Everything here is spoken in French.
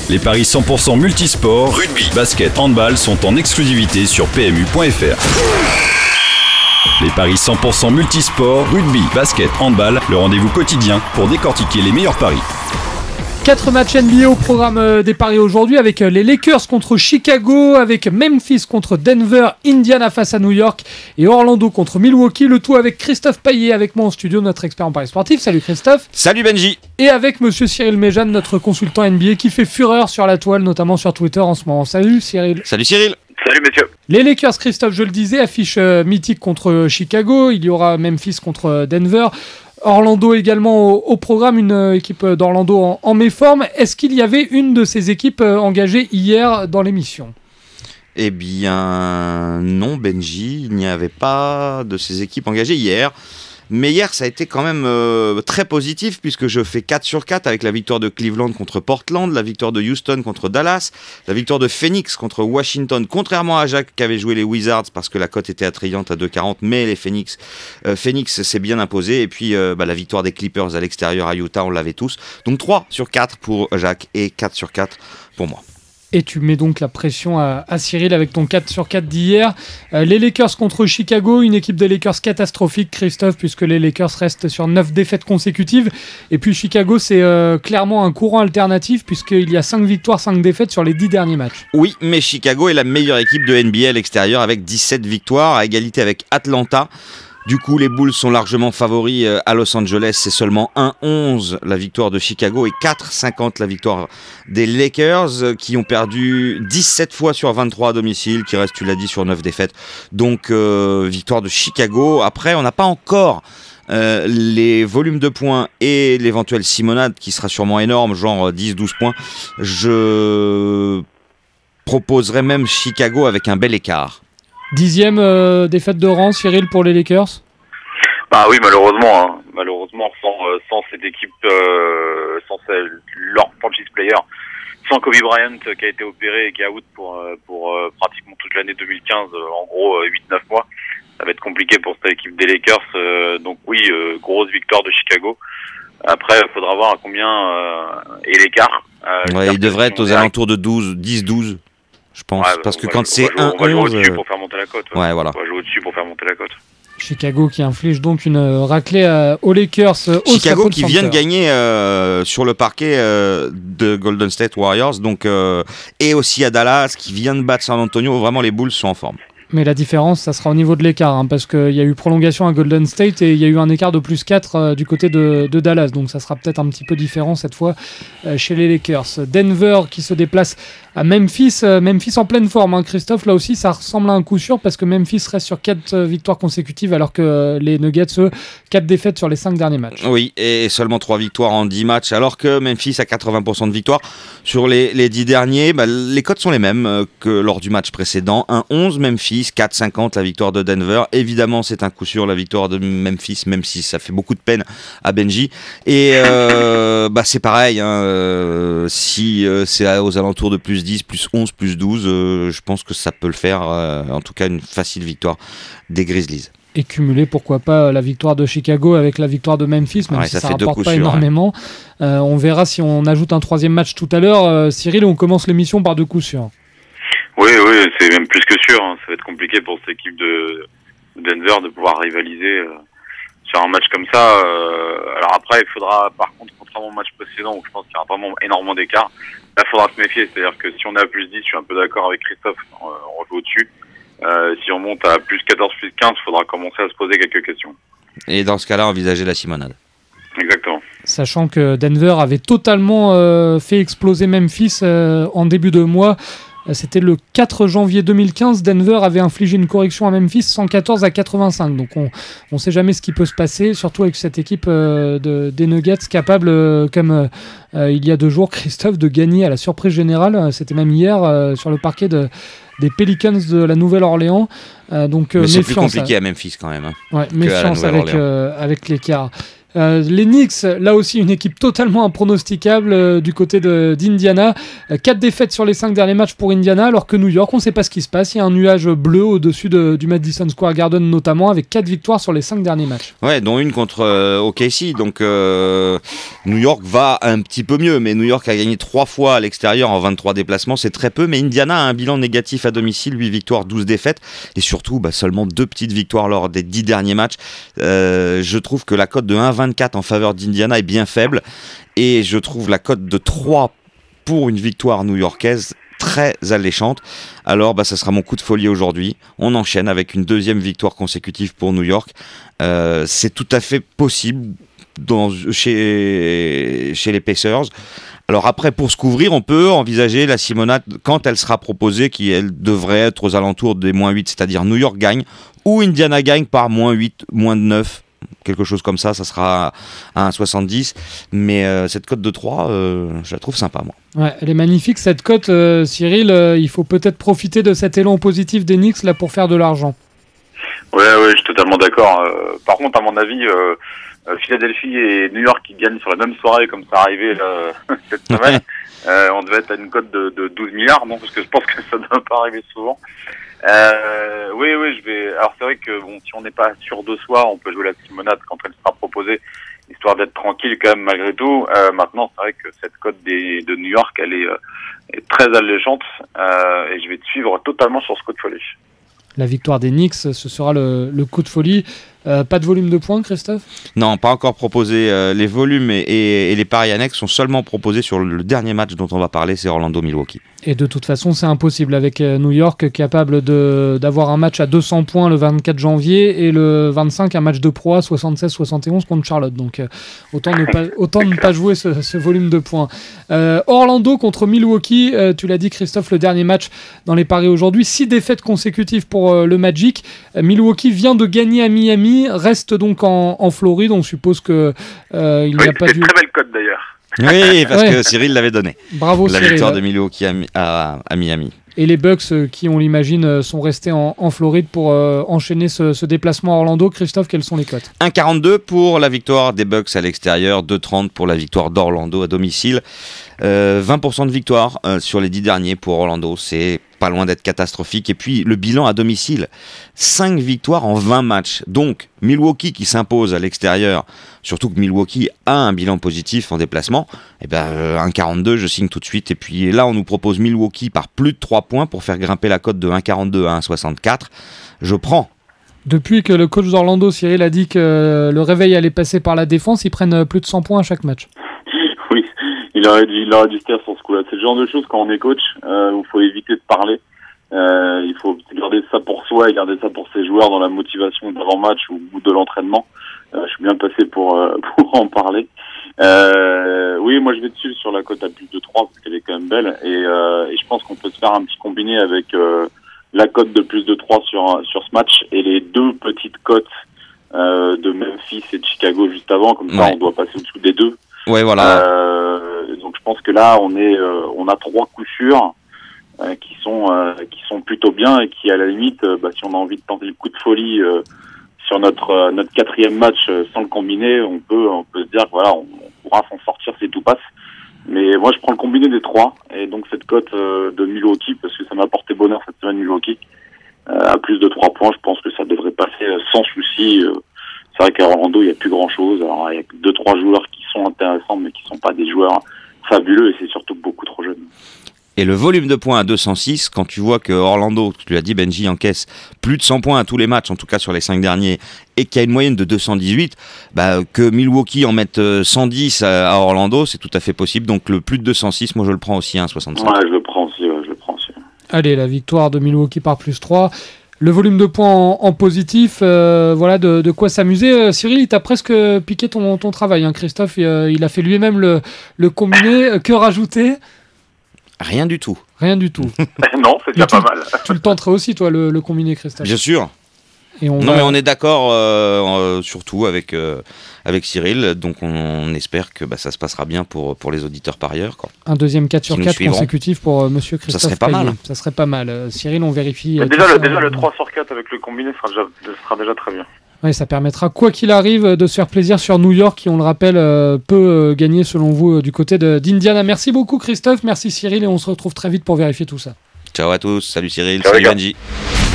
Les paris 100% multisport, rugby, basket, handball sont en exclusivité sur PMU.fr. Les paris 100% multisport, rugby, basket, handball, le rendez-vous quotidien pour décortiquer les meilleurs paris. 4 matchs NBA au programme des paris aujourd'hui avec les Lakers contre Chicago, avec Memphis contre Denver, Indiana face à New York et Orlando contre Milwaukee. Le tout avec Christophe Payet avec moi en studio, notre expert en paris sportif. Salut Christophe. Salut Benji. Et avec monsieur Cyril Méjeanne, notre consultant NBA qui fait fureur sur la toile, notamment sur Twitter en ce moment. Salut Cyril. Salut Cyril. Salut messieurs. Les Lakers, Christophe, je le disais, affiche mythique contre Chicago. Il y aura Memphis contre Denver. Orlando également au programme, une équipe d'Orlando en méforme. Est-ce qu'il y avait une de ces équipes engagées hier dans l'émission ? Eh bien non Benji, il n'y avait pas de ces équipes engagées hier. Mais hier, ça a été quand même très positif puisque je fais 4 sur 4 avec la victoire de Cleveland contre Portland, la victoire de Houston contre Dallas, la victoire de Phoenix contre Washington, contrairement à Jacques qui avait joué les Wizards parce que la cote était attrayante à 2,40, mais les Phoenix s'est bien imposé. Et puis la victoire des Clippers à l'extérieur à Utah, on l'avait tous. Donc 3 sur 4 pour Jacques et 4 sur 4 pour moi. Et tu mets donc la pression à Cyril avec ton 4 sur 4 d'hier. Les Lakers contre Chicago, une équipe des Lakers catastrophique, Christophe, puisque les Lakers restent sur 9 défaites consécutives. Et puis Chicago, c'est clairement un courant alternatif, puisqu'il y a 5 victoires, 5 défaites sur les 10 derniers matchs. Oui, mais Chicago est la meilleure équipe de NBA à l'extérieur avec 17 victoires, à égalité avec Atlanta. Du coup, les Bulls sont largement favoris à Los Angeles. C'est seulement 1-11 la victoire de Chicago et 4-50 la victoire des Lakers qui ont perdu 17 fois sur 23 à domicile, qui restent, tu l'as dit, sur 9 défaites. Donc, victoire de Chicago. Après, on n'a pas encore les volumes de points et l'éventuelle simonade qui sera sûrement énorme, genre 10-12 points. Je proposerais même Chicago avec un bel écart. 10e défaite de rang, Cyril, pour les Lakers ? Bah oui, malheureusement, sans cette équipe, sans leur franchise player, sans Kobe Bryant qui a été opéré et qui est out pour pratiquement toute l'année 2015, en gros 8-9 mois, ça va être compliqué pour cette équipe des Lakers. Donc oui, grosse victoire de Chicago. Après, il faudra voir à combien est l'écart. Il devrait être aux alentours de 10-12. Je pense, parce que quand c'est 1-11... On va jouer au-dessus pour faire monter la cote. Ouais, voilà. On va jouer au-dessus pour faire monter la cote. Chicago qui inflige donc une raclée aux Lakers. Chicago qui vient de gagner sur le parquet de Golden State Warriors, donc, et aussi à Dallas, qui vient de battre San Antonio. Vraiment, les Bulls sont en forme. Mais la différence, ça sera au niveau de l'écart, parce qu'il y a eu prolongation à Golden State et il y a eu un écart de plus 4 du côté de Dallas. Donc ça sera peut-être un petit peu différent cette fois chez les Lakers. Denver qui se déplace à Memphis. Memphis en pleine forme, Christophe. Là aussi, ça ressemble à un coup sûr parce que Memphis reste sur 4 victoires consécutives alors que les Nuggets, eux, 4 défaites sur les 5 derniers matchs. Oui, et seulement 3 victoires en 10 matchs alors que Memphis a 80% de victoires. Sur les 10 derniers, les cotes sont les mêmes que lors du match précédent. 1-11 Memphis. 4,50 la victoire de Denver. Évidemment, c'est un coup sûr la victoire de Memphis, même si ça fait beaucoup de peine à Benji. Et c'est pareil, si c'est aux alentours de plus 10, plus 11, plus 12, je pense que ça peut le faire. En tout cas, une facile victoire des Grizzlies. Et cumuler, pourquoi pas, la victoire de Chicago avec la victoire de Memphis, même si ça ne rapporte pas énormément. On verra si on ajoute un 3e match tout à l'heure. Cyril, on commence l'émission par 2 coups sûrs. Oui, c'est même plus que sûr. Ça va être compliqué pour cette équipe de Denver de pouvoir rivaliser sur un match comme ça. Alors après, il faudra, par contre, contrairement au match précédent, où je pense qu'il y aura vraiment énormément d'écart, là, il faudra se méfier. C'est-à-dire que si on est à plus 10, je suis un peu d'accord avec Christophe, on joue au-dessus. Si on monte à plus 14, plus 15, il faudra commencer à se poser quelques questions. Et dans ce cas-là, envisager la simonade. Exactement. Sachant que Denver avait totalement fait exploser Memphis en début de mois. C'était le 4 janvier 2015. Denver avait infligé une correction à Memphis 114-85. Donc on ne sait jamais ce qui peut se passer, surtout avec cette équipe des Nuggets capable, comme il y a 2 jours, Christophe, de gagner à la surprise générale. C'était même hier sur le parquet des Pelicans de la Nouvelle-Orléans. Donc, mais c'est plus compliqué à Memphis quand même. Ouais, méfiance avec l'écart. Les Knicks, là aussi une équipe totalement impronosticable du côté d'Indiana. 4 défaites sur les 5 derniers matchs pour Indiana, alors que New York, on ne sait pas ce qui se passe. Il y a un nuage bleu au-dessus du Madison Square Garden notamment, avec 4 victoires sur les 5 derniers matchs. Ouais, dont une contre OKC. Donc New York va un petit peu mieux, mais New York a gagné 3 fois à l'extérieur en 23 déplacements, c'est très peu. Mais Indiana a un bilan négatif à domicile, 8 victoires, 12 défaites. Et surtout, seulement 2 petites victoires lors des 10 derniers matchs. Je trouve que la cote de 1,24 en faveur d'Indiana est bien faible. Et je trouve la cote de 3 pour une victoire new-yorkaise très alléchante. Alors ça sera mon coup de folie aujourd'hui. On enchaîne avec une deuxième victoire consécutive pour New York. C'est tout à fait possible chez les Pacers. Alors après, pour se couvrir, on peut envisager la Simonade quand elle sera proposée, qui elle devrait être aux alentours des -8, c'est-à-dire New York gagne ou Indiana gagne par -8, -9. Quelque chose comme ça sera à 1,70. Mais cette cote de 3, je la trouve sympa, moi. Ouais, elle est magnifique, cette cote, Cyril. Il faut peut-être profiter de cet élan positif des Knicks là, pour faire de l'argent. Ouais, je suis totalement d'accord. Par contre, à mon avis, Philadelphie et New York qui gagnent sur la même soirée, comme ça arrivait là, cette semaine, on devait être à une cote de 12 milliards, non, parce que je pense que ça ne doit pas arriver souvent. Oui, je vais. Alors c'est vrai que si on n'est pas sûr de soi, on peut jouer la Simonade quand elle sera proposée, histoire d'être tranquille quand même malgré tout. Maintenant, c'est vrai que cette cote de New York, elle est très alléchante, et je vais te suivre totalement sur ce coup de folie. La victoire des Knicks, ce sera le coup de folie. Pas de volume de points, Christophe ? Non, pas encore proposé. Les volumes et les paris annexes sont seulement proposés sur le dernier match dont on va parler, c'est Orlando-Milwaukee. Et de toute façon, c'est impossible avec New York capable d'avoir un match à 200 points le 24 janvier et le 25 un match de proie 76-71 contre Charlotte. Donc autant ne pas jouer ce volume de points. Orlando contre Milwaukee, tu l'as dit Christophe, le dernier match dans les paris aujourd'hui. 6 défaites consécutives pour le Magic. Milwaukee vient de gagner à Miami, reste donc en Floride. On suppose que il n'y a pas dû... très belle cote d'ailleurs. Oui, parce que Cyril l'avait donné. Bravo la Cyril. Victoire de Milwaukee à Miami. Et les Bucks qui, on l'imagine, sont restés en Floride pour enchaîner ce déplacement à Orlando. Christophe, quelles sont les cotes ? 1,42 pour la victoire des Bucks à l'extérieur, 2,30 pour la victoire d'Orlando à domicile. 20% de victoire sur les 10 derniers pour Orlando, c'est pas loin d'être catastrophique. Et puis le bilan à domicile, 5 victoires en 20 matchs. Donc Milwaukee qui s'impose à l'extérieur, surtout que Milwaukee a un bilan positif en déplacement, 1,42 je signe tout de suite. Et puis là on nous propose Milwaukee par plus de 3 points pour faire grimper la cote de 1,42 à 1,64. Je prends. Depuis que le coach d'Orlando, Cyril, a dit que le réveil allait passer par la défense, ils prennent plus de 100 points à chaque match. Oui, il aurait dû se taire sur ce coup-là. C'est le genre de choses quand on est coach où il faut éviter de parler. Il faut garder ça pour soi et garder ça pour ses joueurs dans la motivation d'avant-match ou de l'entraînement. Je suis bien passé pour en parler. Oui, moi je vais dessus sur la cote à plus de 3 parce qu'elle est quand même belle et je pense qu'on peut se faire un petit combiné avec la cote de plus de 3 sur ce match et les 2 petites cotes de Memphis et de Chicago juste avant, comme ça on doit passer au-dessous des 2. Ouais, voilà. Donc je pense que là on a 3 coups sûrs qui sont plutôt bien et qui à la limite, si on a envie de tenter le coup de folie sur notre 4e match sans le combiné, on peut se dire que voilà, on pourra s'en sortir si tout passe. Mais moi je prends le combiné des 3 et donc cette cote de Milwaukee parce que ça m'a porté bonheur cette semaine Milwaukee à plus de 3 points, je pense que ça devrait passer sans souci. C'est vrai qu'à Orlando il y a plus grand chose. Alors il y a 2-3 joueurs qui sont intéressants mais qui sont pas des joueurs fabuleux et c'est surtout beaucoup trop jeune. Et le volume de points à 206, quand tu vois que Orlando, tu l'as dit, Benji encaisse plus de 100 points à tous les matchs, en tout cas sur les 5 derniers, et qu'il y a une moyenne de 218, que Milwaukee en mette 110 à Orlando, c'est tout à fait possible. Donc le plus de 206, moi je le prends aussi à 1,65. Ouais, je le prends aussi. Allez, la victoire de Milwaukee par plus 3. Le volume de points en positif, voilà de quoi s'amuser. Cyril, il t'a presque piqué ton travail. Hein. Christophe, il a fait lui-même le combiné. Que rajouter ? Rien du tout. Rien du tout. Non, c'est déjà pas mal. Tu le tenterais aussi, toi, le combiné, Christophe ? Bien sûr. Et mais on est d'accord, surtout avec Cyril, donc on espère que ça se passera bien pour les auditeurs parieurs. Quoi. Un deuxième 4 sur 4 consécutif pour Monsieur Christophe. Ça serait pas mal. Ça serait pas mal. Cyril, on vérifie. Déjà le 3 sur 4 avec le combiné sera déjà très bien. Ouais, ça permettra, quoi qu'il arrive, de se faire plaisir sur New York, qui, on le rappelle, peut gagner, selon vous, du côté d'Indiana. Merci beaucoup, Christophe. Merci, Cyril. Et on se retrouve très vite pour vérifier tout ça. Ciao à tous. Salut Cyril. Ciao, Salut les gars. Benji.